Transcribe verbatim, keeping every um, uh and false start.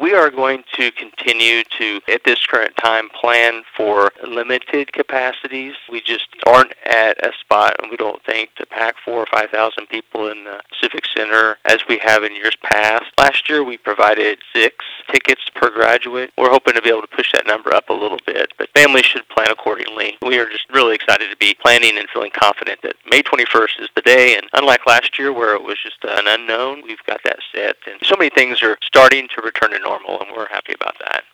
we are going to continue to, at this current time, plan for limited capacities. We just aren't at a spot, and we don't think, to pack four or five thousand people in the Civic Center as we have in years past. Last year, we provided six tickets per graduate. We're hoping to be able to push that number up a little bit, but families should plan accordingly. We are just really excited to be planning and feeling confident that May twenty-first is the day, and unlike last year where it was just an unknown, we've got that set, and so many things are starting to return to normal, and we're happy about that.